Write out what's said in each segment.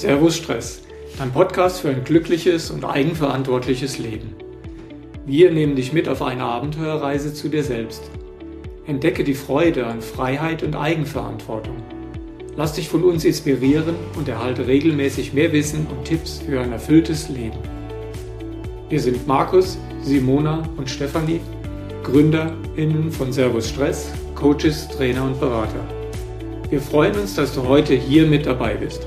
Servus Stress, dein Podcast für ein glückliches und eigenverantwortliches Leben. Wir nehmen dich mit auf eine Abenteuerreise zu dir selbst. Entdecke die Freude an Freiheit und Eigenverantwortung. Lass dich von uns inspirieren und erhalte regelmäßig mehr Wissen und Tipps für ein erfülltes Leben. Wir sind Markus, Simona und Stefanie, GründerInnen von Servus Stress, Coaches, Trainer und Berater. Wir freuen uns, dass du heute hier mit dabei bist.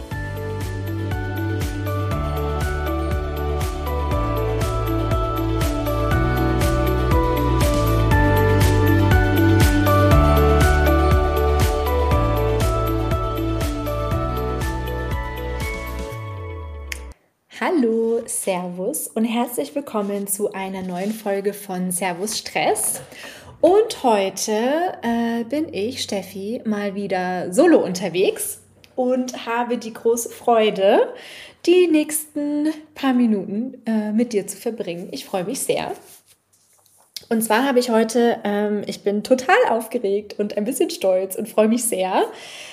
Hallo, Servus und herzlich willkommen zu einer neuen Folge von Servus Stress. Und heute bin ich, Steffi, mal wieder solo unterwegs und habe die große Freude, die nächsten paar Minuten mit dir zu verbringen. Ich freue mich sehr. Und zwar habe ich heute, ich bin total aufgeregt und ein bisschen stolz und freue mich sehr.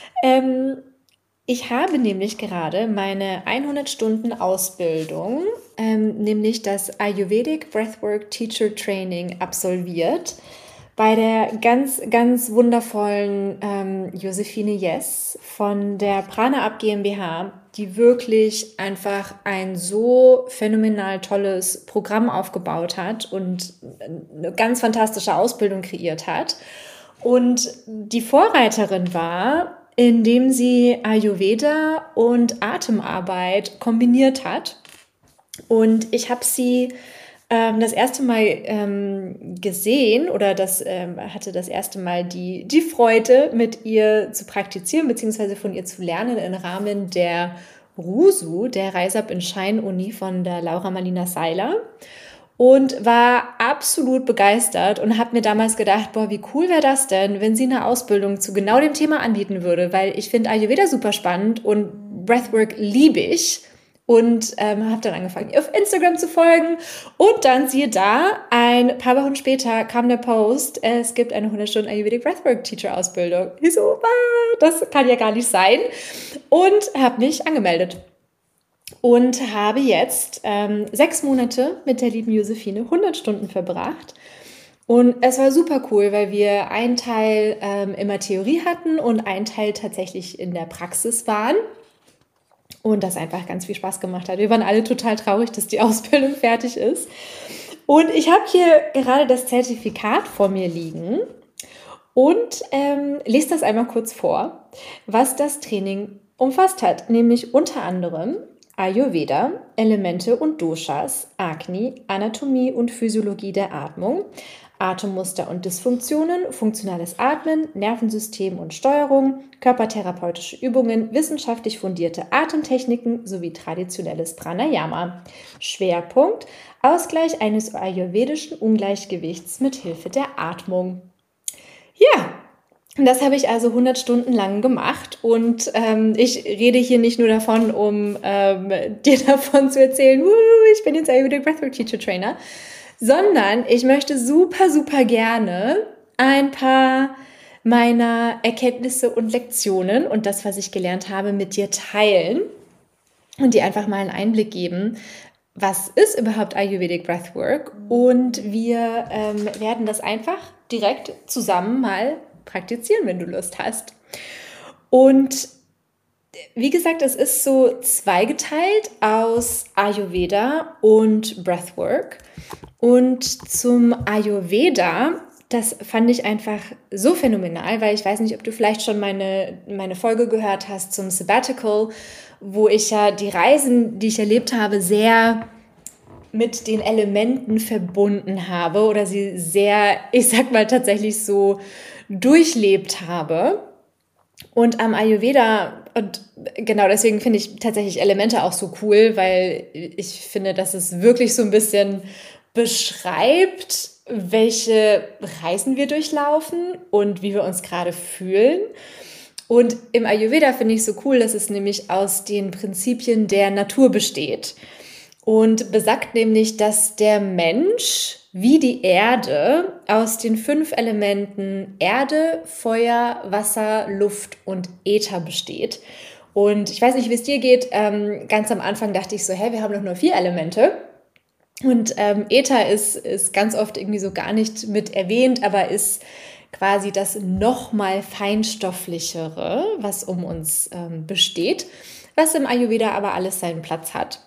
Ich habe nämlich gerade meine 100-Stunden-Ausbildung, nämlich das Ayurvedic Breathwork Teacher Training absolviert bei der ganz, ganz wundervollen Josephine Jess von der Prana Up GmbH, die wirklich einfach ein so phänomenal tolles Programm aufgebaut hat und eine ganz fantastische Ausbildung kreiert hat. Und die Vorreiterin war, indem sie Ayurveda und Atemarbeit kombiniert hat. Und ich habe sie das erste Mal gesehen oder hatte das erste Mal die Freude, mit ihr zu praktizieren bzw. von ihr zu lernen im Rahmen der RUSU, der Rise Up in Shine Uni von der Laura Marlina Seiler. Und war absolut begeistert und habe mir damals gedacht, boah, wie cool wäre das denn, wenn sie eine Ausbildung zu genau dem Thema anbieten würde, weil ich finde Ayurveda super spannend und Breathwork liebe ich und habe dann angefangen, ihr auf Instagram zu folgen und dann siehe da, ein paar Wochen später kam der Post, es gibt eine 100-Stunden Ayurvedic Breathwork Teacher Ausbildung. Ich so, das kann ja gar nicht sein und habe mich angemeldet. Und habe jetzt 6 Monate mit der lieben Josephine 100 Stunden verbracht. Und es war super cool, weil wir einen Teil immer Theorie hatten und einen Teil tatsächlich in der Praxis waren. Und das einfach ganz viel Spaß gemacht hat. Wir waren alle total traurig, dass die Ausbildung fertig ist. Und ich habe hier gerade das Zertifikat vor mir liegen und lese das einmal kurz vor, was das Training umfasst hat. Nämlich unter anderem Ayurveda, Elemente und Doshas, Agni, Anatomie und Physiologie der Atmung, Atemmuster und Dysfunktionen, funktionales Atmen, Nervensystem und Steuerung, körpertherapeutische Übungen, wissenschaftlich fundierte Atemtechniken sowie traditionelles Pranayama. Schwerpunkt: Ausgleich eines ayurvedischen Ungleichgewichts mit Hilfe der Atmung. Ja. Das habe ich also 100 Stunden lang gemacht und ich rede hier nicht nur davon, um dir davon zu erzählen, ich bin jetzt Ayurvedic Breathwork Teacher Trainer, sondern ich möchte super, super gerne ein paar meiner Erkenntnisse und Lektionen und das, was ich gelernt habe, mit dir teilen und dir einfach mal einen Einblick geben. Was ist überhaupt Ayurvedic Breathwork? Und wir werden das einfach direkt zusammen mal praktizieren, wenn du Lust hast. Und wie gesagt, es ist so zweigeteilt aus Ayurveda und Breathwork. Und zum Ayurveda, das fand ich einfach so phänomenal, weil ich weiß nicht, ob du vielleicht schon meine Folge gehört hast zum Sabbatical, wo ich ja die Reisen, die ich erlebt habe, sehr mit den Elementen verbunden habe oder sie sehr, ich sag mal tatsächlich so durchlebt habe. Und am Ayurveda, und genau deswegen finde ich tatsächlich Elemente auch so cool, weil ich finde, dass es wirklich so ein bisschen beschreibt, welche Reisen wir durchlaufen und wie wir uns gerade fühlen. Und im Ayurveda finde ich so cool, dass es nämlich aus den Prinzipien der Natur besteht. Und besagt nämlich, dass der Mensch wie die Erde aus den 5 Elementen Erde, Feuer, Wasser, Luft und Äther besteht. Und ich weiß nicht, wie es dir geht. Ganz am Anfang dachte ich so, wir haben doch nur 4 Elemente. Und Äther ist ganz oft irgendwie so gar nicht mit erwähnt, aber ist quasi das nochmal feinstofflichere, was um uns besteht, was im Ayurveda aber alles seinen Platz hat.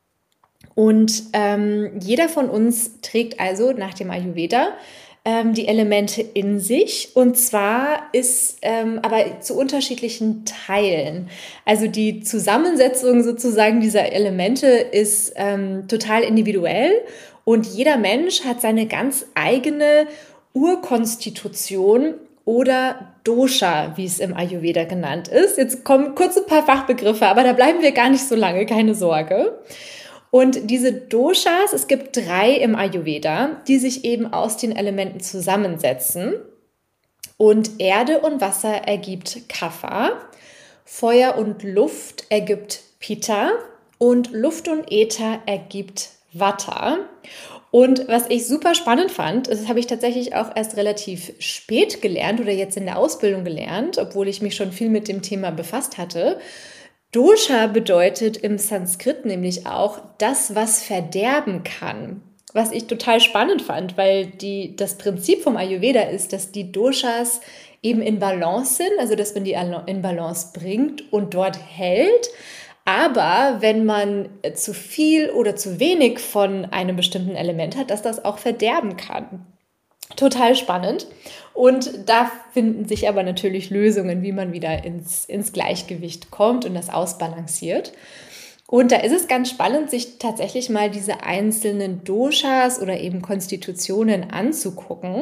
Und jeder von uns trägt also nach dem Ayurveda die Elemente in sich, und zwar ist aber zu unterschiedlichen Teilen. Also die Zusammensetzung sozusagen dieser Elemente ist total individuell, und jeder Mensch hat seine ganz eigene Urkonstitution oder Dosha, wie es im Ayurveda genannt ist. Jetzt kommen kurz ein paar Fachbegriffe, aber da bleiben wir gar nicht so lange, keine Sorge. Und diese Doshas, es gibt 3 im Ayurveda, die sich eben aus den Elementen zusammensetzen. Und Erde und Wasser ergibt Kapha, Feuer und Luft ergibt Pitta und Luft und Äther ergibt Vata. Und was ich super spannend fand, das habe ich tatsächlich auch erst relativ spät gelernt oder jetzt in der Ausbildung gelernt, obwohl ich mich schon viel mit dem Thema befasst hatte. Dosha bedeutet im Sanskrit nämlich auch das, was verderben kann. Was ich total spannend fand, weil das Prinzip vom Ayurveda ist, dass die Doshas eben in Balance sind, also dass man die in Balance bringt und dort hält. Aber wenn man zu viel oder zu wenig von einem bestimmten Element hat, dass das auch verderben kann. Total spannend. Und da finden sich aber natürlich Lösungen, wie man wieder ins Gleichgewicht kommt und das ausbalanciert. Und da ist es ganz spannend, sich tatsächlich mal diese einzelnen Doshas oder eben Konstitutionen anzugucken.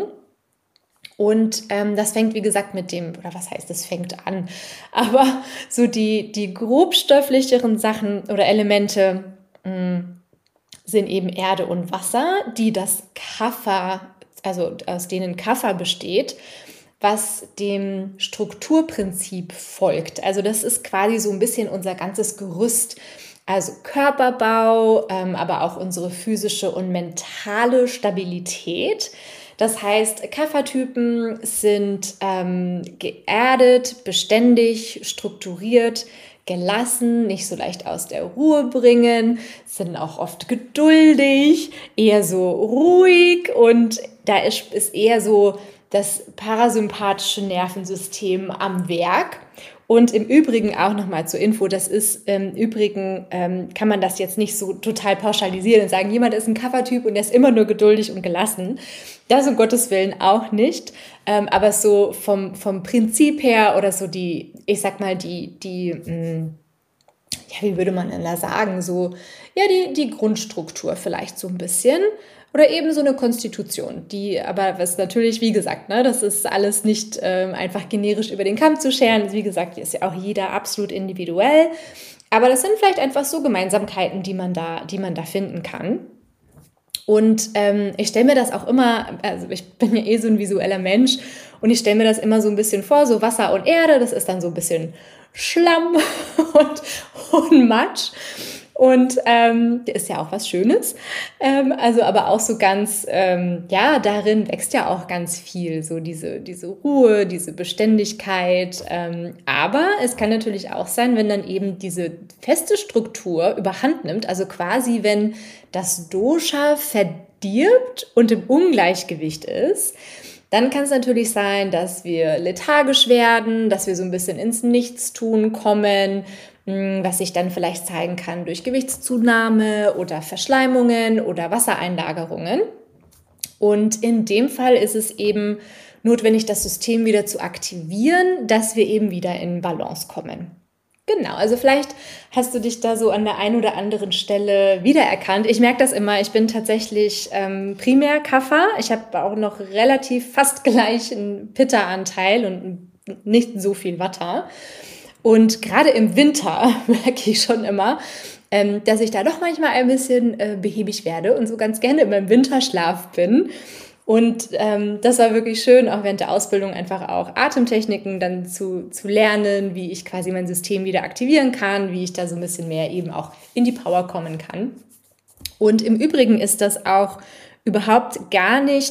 Und das fängt, wie gesagt, mit dem, oder was heißt, das fängt an, aber so die grobstofflicheren Sachen oder Elemente sind eben Erde und Wasser, die das Kapha, also aus denen Kapha besteht, was dem Strukturprinzip folgt. Also das ist quasi so ein bisschen unser ganzes Gerüst, also Körperbau, aber auch unsere physische und mentale Stabilität. Das heißt, Kapha-Typen sind geerdet, beständig, strukturiert, gelassen, nicht so leicht aus der Ruhe bringen, sind auch oft geduldig, eher so ruhig, und da ist eher so das parasympathische Nervensystem am Werk. Und im Übrigen auch nochmal zur Info, das ist im Übrigen, kann man das jetzt nicht so total pauschalisieren und sagen, jemand ist ein Kapha-Typ und der ist immer nur geduldig und gelassen. Das um Gottes Willen auch nicht. Aber so vom Prinzip her oder so wie würde man denn da sagen, so, ja, die Grundstruktur vielleicht so ein bisschen. Oder eben so eine Konstitution, aber was natürlich, wie gesagt, ne, das ist alles nicht einfach generisch über den Kamm zu scheren. Wie gesagt, ist ja auch jeder absolut individuell. Aber das sind vielleicht einfach so Gemeinsamkeiten, die man da finden kann. Und ich stelle mir das auch immer, also ich bin ja so ein visueller Mensch, und ich stelle mir das immer so ein bisschen vor, so Wasser und Erde, das ist dann so ein bisschen Schlamm und Matsch. Und ist ja auch was Schönes. Also aber auch so ganz, darin wächst ja auch ganz viel, so diese Ruhe, diese Beständigkeit. Aber es kann natürlich auch sein, wenn dann eben diese feste Struktur überhand nimmt, also quasi wenn das Dosha verdirbt und im Ungleichgewicht ist, dann kann es natürlich sein, dass wir lethargisch werden, dass wir so ein bisschen ins Nichtstun kommen, was sich dann vielleicht zeigen kann durch Gewichtszunahme oder Verschleimungen oder Wassereinlagerungen. Und in dem Fall ist es eben notwendig, das System wieder zu aktivieren, dass wir eben wieder in Balance kommen. Genau, also vielleicht hast du dich da so an der einen oder anderen Stelle wiedererkannt. Ich merke das immer, ich bin tatsächlich primär Kapha. Ich habe auch noch relativ fast gleich einen Pitta-Anteil und nicht so viel Vata. Und gerade im Winter merke ich schon immer, dass ich da doch manchmal ein bisschen behäbig werde und so ganz gerne in meinem Winterschlaf bin. Und das war wirklich schön, auch während der Ausbildung einfach auch Atemtechniken dann zu lernen, wie ich quasi mein System wieder aktivieren kann, wie ich da so ein bisschen mehr eben auch in die Power kommen kann. Und im Übrigen ist das auch überhaupt gar nicht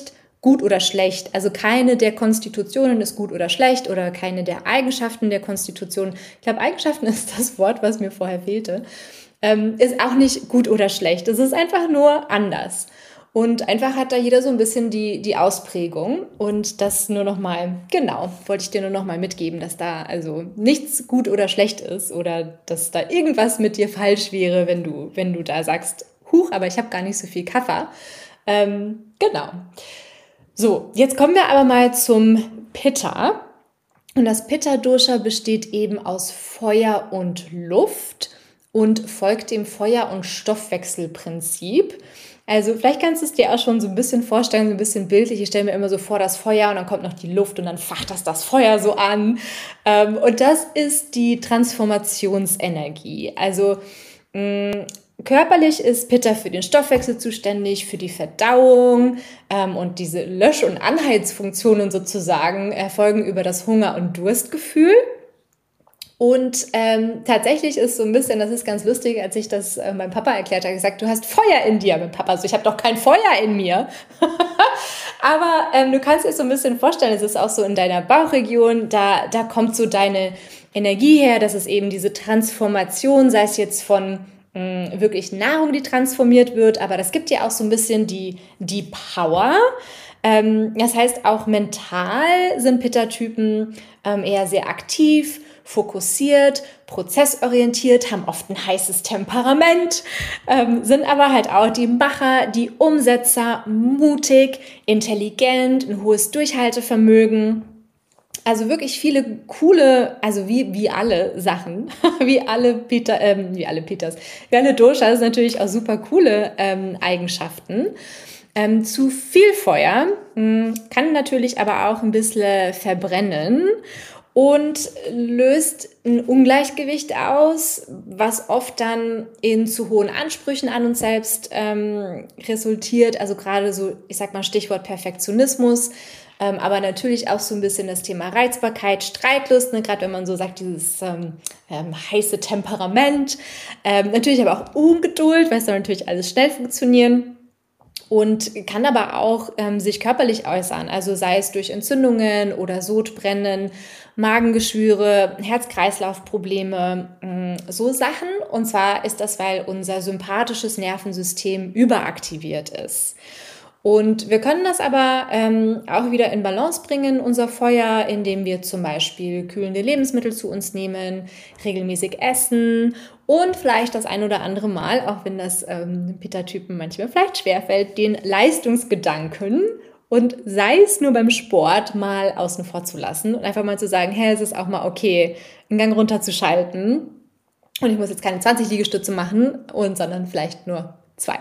gut oder schlecht. Also keine der Konstitutionen ist gut oder schlecht oder keine der Eigenschaften der Konstitution. Ich glaube, Eigenschaften ist das Wort, was mir vorher fehlte. Ist auch nicht gut oder schlecht. Es ist einfach nur anders. Und einfach hat da jeder so ein bisschen die Ausprägung. Und das nur nochmal, genau, wollte ich dir nur nochmal mitgeben, dass da also nichts gut oder schlecht ist oder dass da irgendwas mit dir falsch wäre, wenn du da sagst, huch, aber ich habe gar nicht so viel Kaffer. Genau. So, jetzt kommen wir aber mal zum Pitta. Und das Pitta-Dosha besteht eben aus Feuer und Luft und folgt dem Feuer- und Stoffwechselprinzip. Also vielleicht kannst du es dir auch schon so ein bisschen vorstellen, so ein bisschen bildlich. Ich stelle mir immer so vor, das Feuer und dann kommt noch die Luft und dann facht das Feuer so an. Und das ist die Transformationsenergie. Also körperlich ist Pitta für den Stoffwechsel zuständig, für die Verdauung und diese Lösch- und Anheizfunktionen sozusagen erfolgen über das Hunger- und Durstgefühl. Und tatsächlich ist so ein bisschen, das ist ganz lustig, als ich das meinem Papa erklärt habe, gesagt, du hast Feuer in dir. Mein Papa so, ich habe doch kein Feuer in mir. Aber du kannst dir so ein bisschen vorstellen, es ist auch so in deiner Bauchregion, da kommt so deine Energie her, das ist eben diese Transformation, sei es jetzt von wirklich Nahrung, die transformiert wird, aber das gibt dir auch so ein bisschen die Power. Das heißt, auch mental sind Pitta-Typen eher sehr aktiv, fokussiert, prozessorientiert, haben oft ein heißes Temperament, sind aber halt auch die Macher, die Umsetzer, mutig, intelligent, ein hohes Durchhaltevermögen. Also wirklich viele coole, also wie alle Sachen, wie alle Doshas natürlich auch super coole Eigenschaften. Zu viel Feuer kann natürlich aber auch ein bisschen verbrennen und löst ein Ungleichgewicht aus, was oft dann in zu hohen Ansprüchen an uns selbst resultiert. Also gerade so, ich sag mal Stichwort Perfektionismus, aber natürlich auch so ein bisschen das Thema Reizbarkeit, Streitlust, ne? Gerade wenn man so sagt, dieses heiße Temperament. Natürlich aber auch Ungeduld, weil es dann natürlich alles schnell funktionieren. Und kann aber auch sich körperlich äußern, also sei es durch Entzündungen oder Sodbrennen, Magengeschwüre, Herz-Kreislauf-Probleme, so Sachen. Und zwar ist das, weil unser sympathisches Nervensystem überaktiviert ist. Und wir können das aber auch wieder in Balance bringen, unser Feuer, indem wir zum Beispiel kühlende Lebensmittel zu uns nehmen, regelmäßig essen und vielleicht das ein oder andere Mal, auch wenn das Pitta-Typen manchmal vielleicht schwerfällt, den Leistungsgedanken und sei es nur beim Sport mal außen vor zu lassen und einfach mal zu sagen, hey, es ist auch mal okay, einen Gang runterzuschalten und ich muss jetzt keine 20 Liegestütze machen, sondern vielleicht nur 2.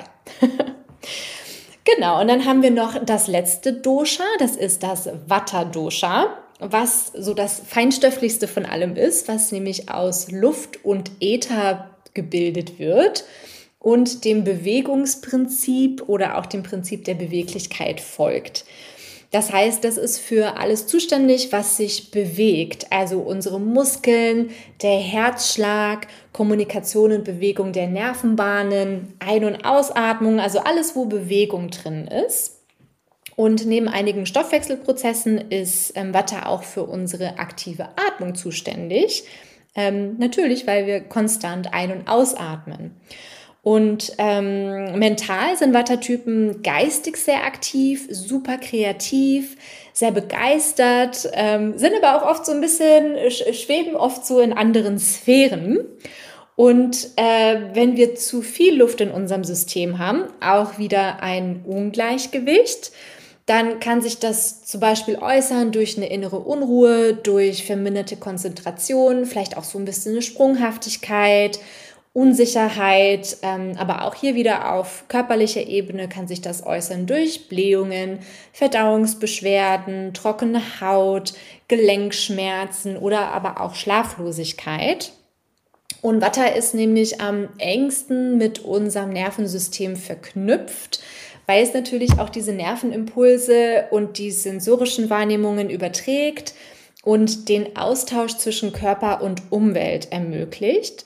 Genau, und dann haben wir noch das letzte Dosha, das ist das Vata-Dosha, was so das feinstofflichste von allem ist, was nämlich aus Luft und Äther gebildet wird und dem Bewegungsprinzip oder auch dem Prinzip der Beweglichkeit folgt. Das heißt, das ist für alles zuständig, was sich bewegt, also unsere Muskeln, der Herzschlag, Kommunikation und Bewegung der Nervenbahnen, Ein- und Ausatmung, also alles, wo Bewegung drin ist. Und neben einigen Stoffwechselprozessen ist Vata auch für unsere aktive Atmung zuständig. Natürlich, weil wir konstant ein- und ausatmen. Und mental sind Vata-Typen geistig sehr aktiv, super kreativ, sehr begeistert, sind aber auch oft so ein bisschen, schweben oft so in anderen Sphären. Und wenn wir zu viel Luft in unserem System haben, auch wieder ein Ungleichgewicht, dann kann sich das zum Beispiel äußern durch eine innere Unruhe, durch verminderte Konzentration, vielleicht auch so ein bisschen eine Sprunghaftigkeit, Unsicherheit, aber auch hier wieder auf körperlicher Ebene kann sich das äußern durch Blähungen, Verdauungsbeschwerden, trockene Haut, Gelenkschmerzen oder aber auch Schlaflosigkeit. Und Vata ist nämlich am engsten mit unserem Nervensystem verknüpft, weil es natürlich auch diese Nervenimpulse und die sensorischen Wahrnehmungen überträgt und den Austausch zwischen Körper und Umwelt ermöglicht.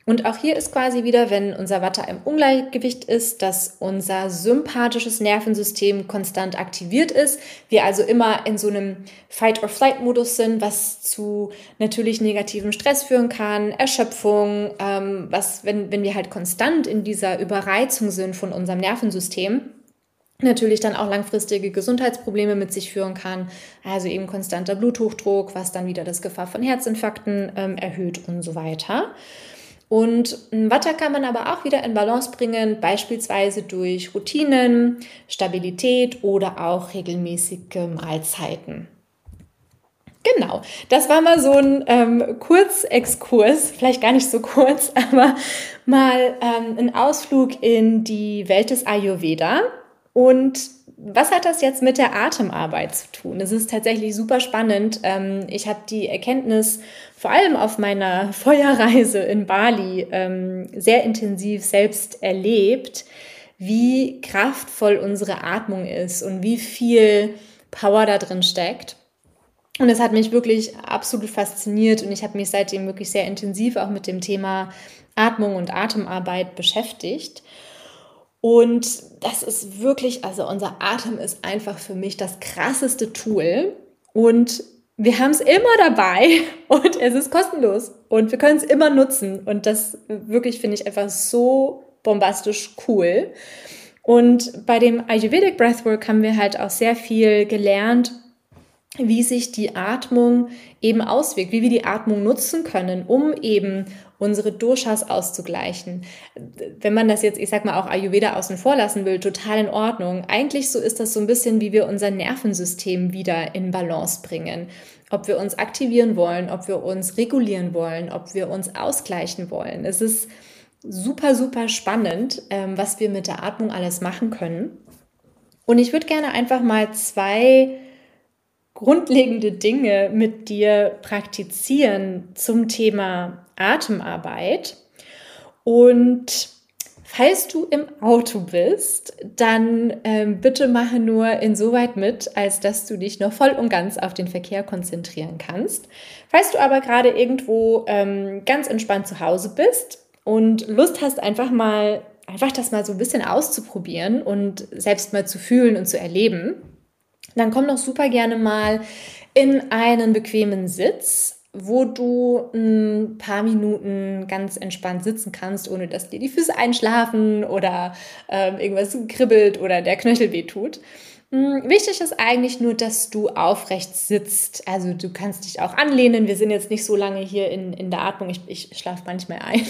Und auch hier ist quasi wieder, wenn unser Vata im Ungleichgewicht ist, dass unser sympathisches Nervensystem konstant aktiviert ist. Wir also immer in so einem Fight-or-Flight-Modus sind, was zu natürlich negativem Stress führen kann, Erschöpfung, wenn wir halt konstant in dieser Überreizung sind von unserem Nervensystem, natürlich dann auch langfristige Gesundheitsprobleme mit sich führen kann. Also eben konstanter Bluthochdruck, was dann wieder das Gefahr von Herzinfarkten erhöht und so weiter. Und Vata kann man aber auch wieder in Balance bringen, beispielsweise durch Routinen, Stabilität oder auch regelmäßige Mahlzeiten. Genau, das war mal so ein Kurzexkurs, vielleicht gar nicht so kurz, aber mal ein Ausflug in die Welt des Ayurveda. Und was hat das jetzt mit der Atemarbeit zu tun? Das ist tatsächlich super spannend. Ich habe die Erkenntnis vor allem auf meiner Feuerreise in Bali sehr intensiv selbst erlebt, wie kraftvoll unsere Atmung ist und wie viel Power da drin steckt. Und es hat mich wirklich absolut fasziniert und ich habe mich seitdem wirklich sehr intensiv auch mit dem Thema Atmung und Atemarbeit beschäftigt. Und das ist wirklich, also unser Atem ist einfach für mich das krasseste Tool und wir haben es immer dabei und es ist kostenlos und wir können es immer nutzen und das wirklich finde ich einfach so bombastisch cool. Und bei dem Ayurvedic Breathwork haben wir halt auch sehr viel gelernt, wie sich die Atmung eben auswirkt, wie wir die Atmung nutzen können, um eben unsere Doshas auszugleichen. Wenn man das jetzt, ich sag mal, auch Ayurveda außen vor lassen will, total in Ordnung. Eigentlich so ist das so ein bisschen, wie wir unser Nervensystem wieder in Balance bringen. Ob wir uns aktivieren wollen, ob wir uns regulieren wollen, ob wir uns ausgleichen wollen. Es ist super, super spannend, was wir mit der Atmung alles machen können. Und ich würde gerne einfach mal 2 grundlegende Dinge mit dir praktizieren zum Thema Atemarbeit. Und falls du im Auto bist, dann bitte mache nur insoweit mit, als dass du dich noch voll und ganz auf den Verkehr konzentrieren kannst. Falls du aber gerade irgendwo ganz entspannt zu Hause bist und Lust hast, einfach das mal so ein bisschen auszuprobieren und selbst mal zu fühlen und zu erleben, dann komm doch super gerne mal in einen bequemen Sitz, wo du ein paar Minuten ganz entspannt sitzen kannst, ohne dass dir die Füße einschlafen oder irgendwas kribbelt oder der Knöchel wehtut. Wichtig ist eigentlich nur, dass du aufrecht sitzt. Also du kannst dich auch anlehnen. Wir sind jetzt nicht so lange hier in der Atmung. Ich schlafe manchmal ein,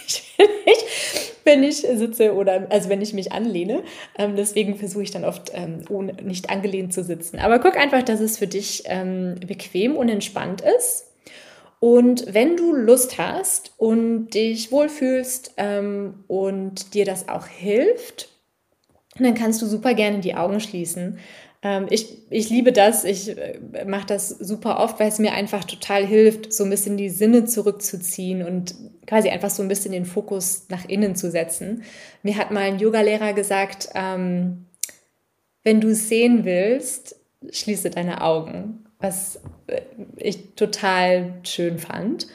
wenn ich sitze oder also wenn ich mich anlehne. Deswegen versuche ich dann oft nicht angelehnt zu sitzen. Aber guck einfach, dass es für dich bequem und entspannt ist. Und wenn du Lust hast und dich wohlfühlst und dir das auch hilft, dann kannst du super gerne die Augen schließen. Ich liebe das, ich mache das super oft, weil es mir einfach total hilft, so ein bisschen die Sinne zurückzuziehen und quasi einfach so ein bisschen den Fokus nach innen zu setzen. Mir hat mal ein Yogalehrer gesagt, wenn du es sehen willst, schließe deine Augen, was ich total schön fand.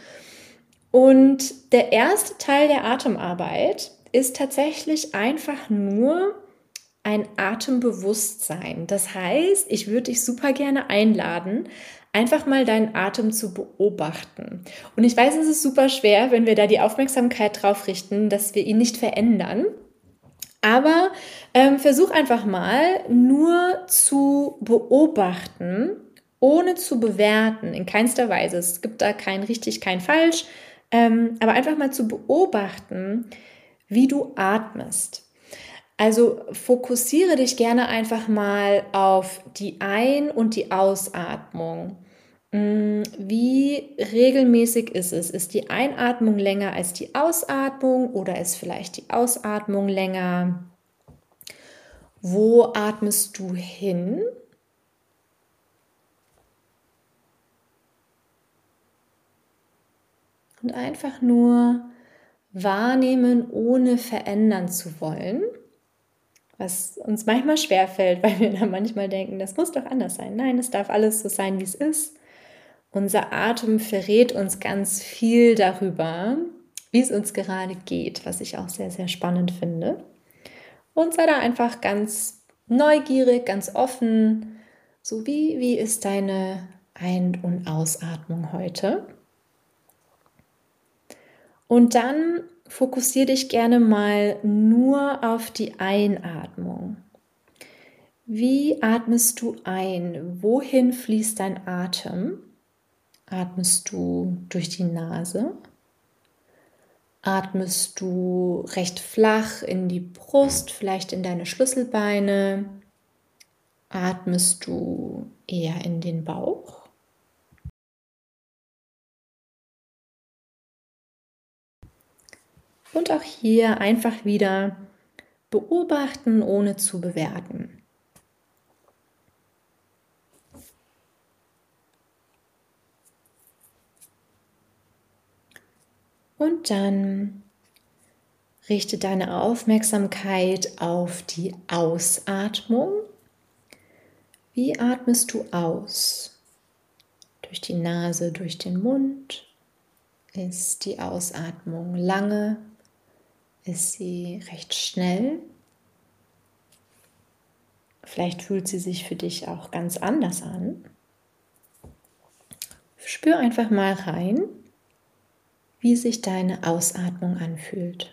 Und der erste Teil der Atemarbeit ist tatsächlich einfach nur ein Atembewusstsein. Das heißt, ich würde dich super gerne einladen, einfach mal deinen Atem zu beobachten. Und ich weiß, es ist super schwer, wenn wir da die Aufmerksamkeit drauf richten, dass wir ihn nicht verändern. Aber versuch einfach mal nur zu beobachten, ohne zu bewerten, in keinster Weise. Es gibt da kein richtig, kein falsch, aber einfach mal zu beobachten, wie du atmest. Also fokussiere dich gerne einfach mal auf die Ein- und die Ausatmung. Wie regelmäßig ist es? Ist die Einatmung länger als die Ausatmung oder ist vielleicht die Ausatmung länger? Wo atmest du hin? Und einfach nur wahrnehmen, ohne verändern zu wollen. Was uns manchmal schwerfällt, weil wir dann manchmal denken, das muss doch anders sein. Nein, es darf alles so sein, wie es ist. Unser Atem verrät uns ganz viel darüber, wie es uns gerade geht, was ich auch sehr, sehr spannend finde. Und sei da einfach ganz neugierig, ganz offen. So wie ist deine Ein- und Ausatmung heute? Und dann fokussiere dich gerne mal nur auf die Einatmung. Wie atmest du ein? Wohin fließt dein Atem? Atmest du durch die Nase? Atmest du recht flach in die Brust, vielleicht in deine Schlüsselbeine? Atmest du eher in den Bauch? Und auch hier einfach wieder beobachten, ohne zu bewerten. Und dann richte deine Aufmerksamkeit auf die Ausatmung. Wie atmest du aus? Durch die Nase, durch den Mund? Ist die Ausatmung lange? Ist sie recht schnell? Vielleicht fühlt sie sich für dich auch ganz anders an. Spür einfach mal rein, wie sich deine Ausatmung anfühlt.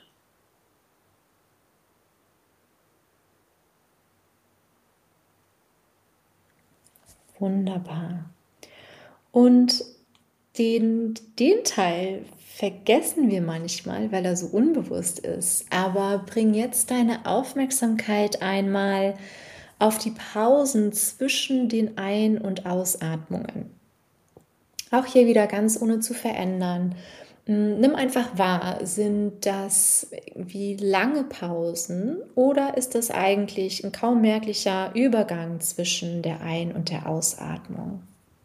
Wunderbar. Und den Teil vergessen wir manchmal, weil er so unbewusst ist. Aber bring jetzt deine Aufmerksamkeit einmal auf die Pausen zwischen den Ein- und Ausatmungen. Auch hier wieder ganz ohne zu verändern. Nimm einfach wahr, sind das wie lange Pausen oder ist das eigentlich ein kaum merklicher Übergang zwischen der Ein- und der Ausatmung?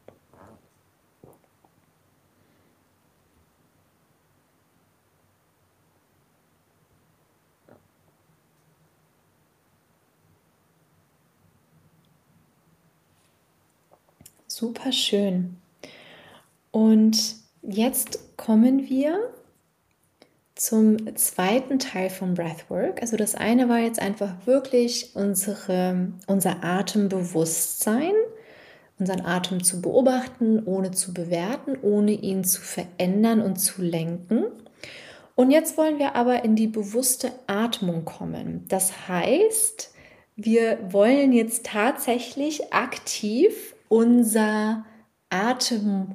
Super schön. Und jetzt kommen wir zum zweiten Teil vom Breathwork. Also das eine war jetzt einfach wirklich unser Atembewusstsein, unseren Atem zu beobachten, ohne zu bewerten, ohne ihn zu verändern und zu lenken. Und jetzt wollen wir aber in die bewusste Atmung kommen. Das heißt, wir wollen jetzt tatsächlich aktiv unseren Atem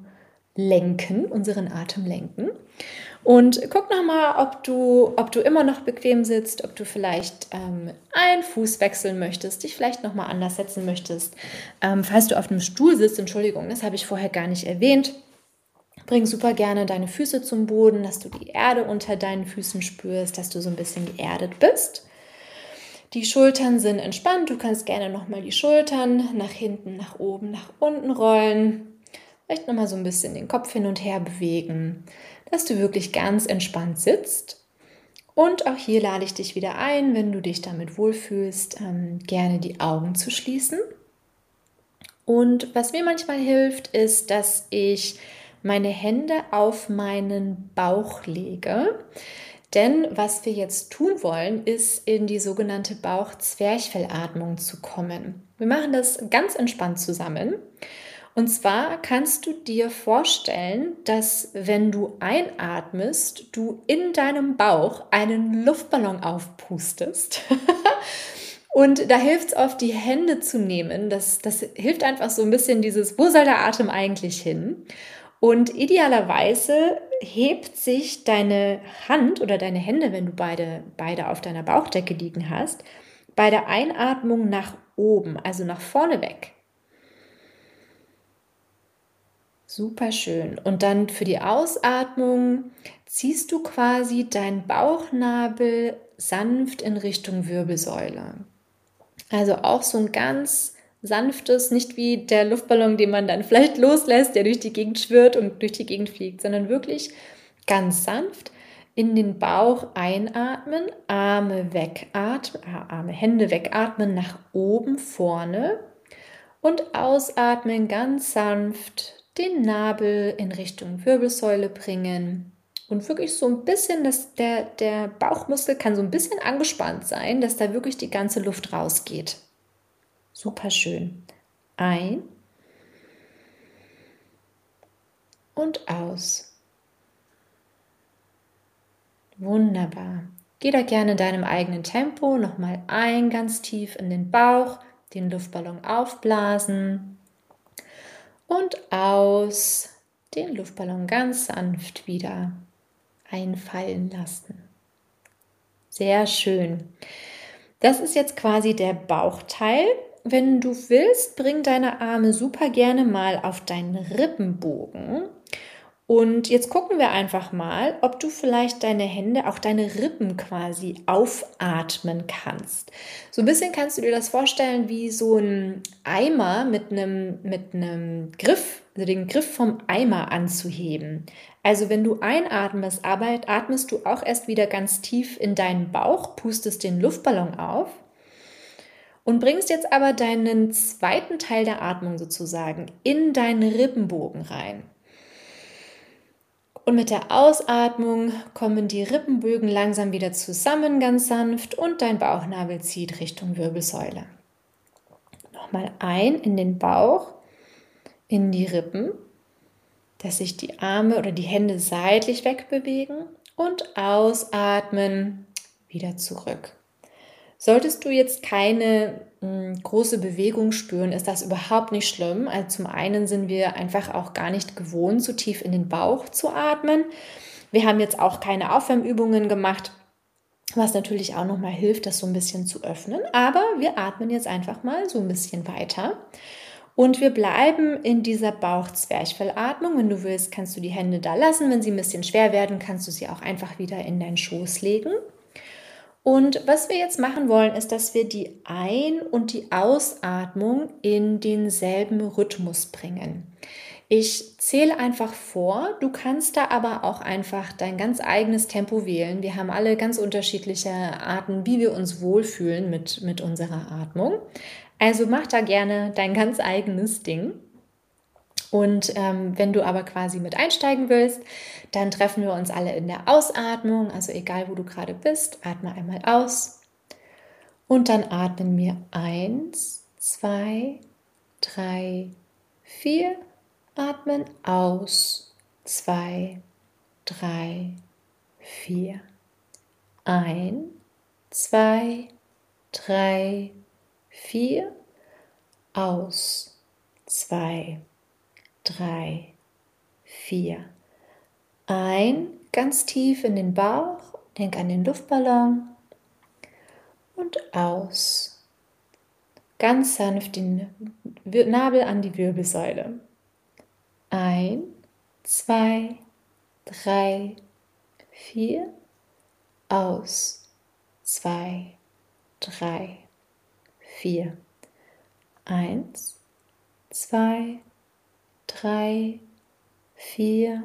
lenken. Und guck nochmal, ob du immer noch bequem sitzt, ob du vielleicht einen Fuß wechseln möchtest, dich vielleicht nochmal anders setzen möchtest. Falls du auf einem Stuhl sitzt, Entschuldigung, das habe ich vorher gar nicht erwähnt, bring super gerne deine Füße zum Boden, dass du die Erde unter deinen Füßen spürst, dass du so ein bisschen geerdet bist. Die Schultern sind entspannt, du kannst gerne nochmal die Schultern nach hinten, nach oben, nach unten rollen. Vielleicht nochmal so ein bisschen den Kopf hin und her bewegen, dass du wirklich ganz entspannt sitzt. Und auch hier lade ich dich wieder ein, wenn du dich damit wohlfühlst, gerne die Augen zu schließen. Und was mir manchmal hilft, ist, dass ich meine Hände auf meinen Bauch lege. Denn was wir jetzt tun wollen, ist in die sogenannte Bauch-Zwerchfellatmung zu kommen. Wir machen das ganz entspannt zusammen. Und zwar kannst du dir vorstellen, dass wenn du einatmest, du in deinem Bauch einen Luftballon aufpustest. Und da hilft es oft, die Hände zu nehmen. Das hilft einfach so ein bisschen dieses, wo soll der Atem eigentlich hin? Und idealerweise hebt sich deine Hand oder deine Hände, wenn du beide auf deiner Bauchdecke liegen hast, bei der Einatmung nach oben, also nach vorne weg. Super schön. Und dann für die Ausatmung ziehst du quasi deinen Bauchnabel sanft in Richtung Wirbelsäule. Also auch so ein ganz sanftes, nicht wie der Luftballon, den man dann vielleicht loslässt, der durch die Gegend schwirrt und durch die Gegend fliegt, sondern wirklich ganz sanft in den Bauch einatmen, Hände wegatmen, nach oben vorne und ausatmen, ganz sanft den Nabel in Richtung Wirbelsäule bringen Und wirklich so ein bisschen, dass der Bauchmuskel kann so ein bisschen angespannt sein, dass da wirklich die ganze Luft rausgeht. Super schön. Ein und aus. Wunderbar. Geh da gerne in deinem eigenen Tempo nochmal ein, ganz tief in den Bauch, den Luftballon aufblasen und aus, den Luftballon ganz sanft wieder einfallen lassen. Sehr schön. Das ist jetzt quasi der Bauchteil. Wenn du willst, bring deine Arme super gerne mal auf deinen Rippenbogen. Und jetzt gucken wir einfach mal, ob du vielleicht deine Hände, auch deine Rippen quasi aufatmen kannst. So ein bisschen kannst du dir das vorstellen wie so ein Eimer mit einem Griff, also den Griff vom Eimer anzuheben. Also wenn du einatmest, atmest du auch erst wieder ganz tief in deinen Bauch, pustest den Luftballon auf und bringst jetzt aber deinen zweiten Teil der Atmung sozusagen in deinen Rippenbogen rein. Und mit der Ausatmung kommen die Rippenbögen langsam wieder zusammen, ganz sanft, und dein Bauchnabel zieht Richtung Wirbelsäule. Nochmal ein in den Bauch, in die Rippen, dass sich die Arme oder die Hände seitlich wegbewegen und ausatmen, wieder zurück. Solltest du jetzt keine große Bewegung spüren, ist das überhaupt nicht schlimm. Also zum einen sind wir einfach auch gar nicht gewohnt, so tief in den Bauch zu atmen. Wir haben jetzt auch keine Aufwärmübungen gemacht, was natürlich auch nochmal hilft, das so ein bisschen zu öffnen. Aber wir atmen jetzt einfach mal so ein bisschen weiter. Und wir bleiben in dieser Bauch-Zwerchfellatmung. Wenn du willst, kannst du die Hände da lassen. Wenn sie ein bisschen schwer werden, kannst du sie auch einfach wieder in deinen Schoß legen. Und was wir jetzt machen wollen, ist, dass wir die Ein- und die Ausatmung in denselben Rhythmus bringen. Ich zähle einfach vor, du kannst da aber auch einfach dein ganz eigenes Tempo wählen. Wir haben alle ganz unterschiedliche Arten, wie wir uns wohlfühlen mit unserer Atmung. Also mach da gerne dein ganz eigenes Ding. Und wenn du aber quasi mit einsteigen willst, dann treffen wir uns alle in der Ausatmung. Also egal, wo du gerade bist, atme einmal aus. Und dann atmen wir 1, 2, 3, 4. Atmen aus. 2, 3, 4. 1, 2, 3, 4. Aus. 2, 3, 4. Ein, ganz tief in den Bauch, denk an den Luftballon und aus. Ganz sanft den Nabel an die Wirbelsäule. 1, 2, 3, 4. Aus. 2, 3, 4. 1, 2, 3, 4,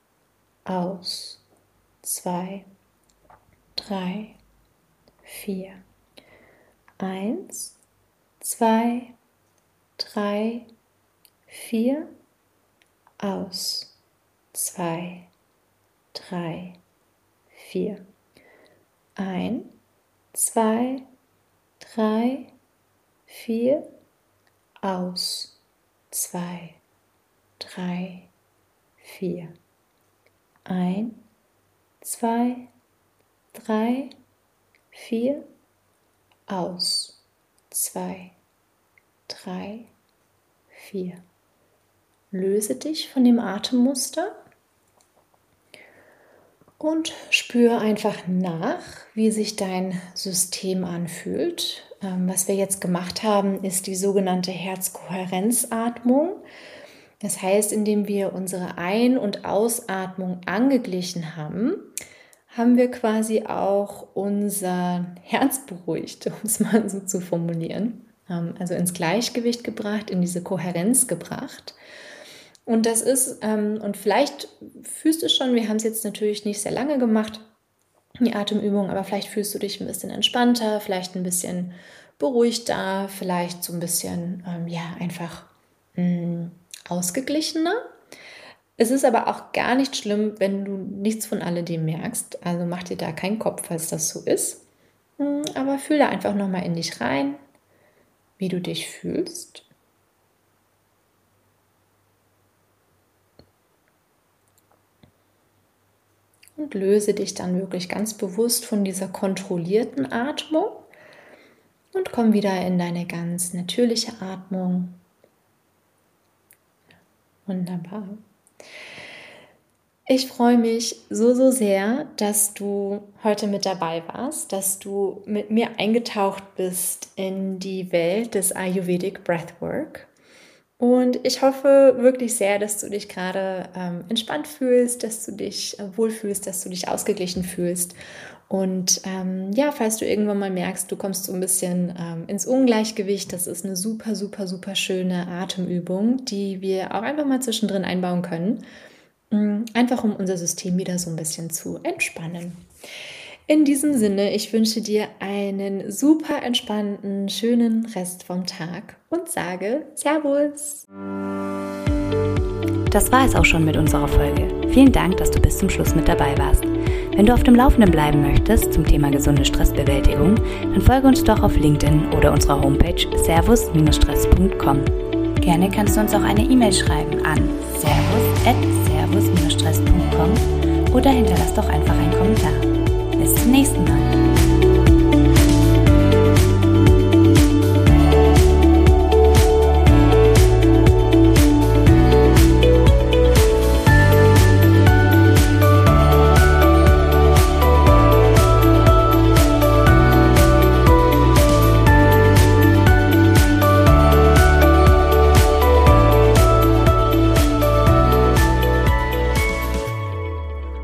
aus, 2, 3, 4, 1, 2, 3, 4, aus, 2, 3, 4, 1, 2, 3, 4, aus, 2, 3, 4. 1, 2, 3, 4. Aus. 2, 3, 4. Löse dich von dem Atemmuster und spüre einfach nach, wie sich dein System anfühlt. Was wir jetzt gemacht haben, ist die sogenannte Herzkohärenzatmung. Das heißt, indem wir unsere Ein- und Ausatmung angeglichen haben, haben wir quasi auch unser Herz beruhigt, um es mal so zu formulieren. Also ins Gleichgewicht gebracht, in diese Kohärenz gebracht. Und das ist, und vielleicht fühlst du schon, wir haben es jetzt natürlich nicht sehr lange gemacht, die Atemübung, aber vielleicht fühlst du dich ein bisschen entspannter, vielleicht ein bisschen beruhigter, vielleicht so ein bisschen, einfach ausgeglichener. Es ist aber auch gar nicht schlimm, wenn du nichts von alledem merkst. Also mach dir da keinen Kopf, falls das so ist. Aber fühl da einfach nochmal in dich rein, wie du dich fühlst. Und löse dich dann wirklich ganz bewusst von dieser kontrollierten Atmung und komm wieder in deine ganz natürliche Atmung. Wunderbar. Ich freue mich so sehr, dass du heute mit dabei warst, dass du mit mir eingetaucht bist in die Welt des Ayurvedic Breathwork. Und ich hoffe wirklich sehr, dass du dich gerade entspannt fühlst, dass du dich wohlfühlst, dass du dich ausgeglichen fühlst. Und falls du irgendwann mal merkst, du kommst so ein bisschen ins Ungleichgewicht, das ist eine super schöne Atemübung, die wir auch einfach mal zwischendrin einbauen können. Einfach um unser System wieder so ein bisschen zu entspannen. In diesem Sinne, ich wünsche dir einen super entspannten, schönen Rest vom Tag und sage Servus! Das war es auch schon mit unserer Folge. Vielen Dank, dass du bis zum Schluss mit dabei warst. Wenn du auf dem Laufenden bleiben möchtest zum Thema gesunde Stressbewältigung, dann folge uns doch auf LinkedIn oder unserer Homepage servus-stress.com. Gerne kannst du uns auch eine E-Mail schreiben an servus@servus-stress.com oder hinterlass doch einfach einen Kommentar. Bis zum nächsten Mal.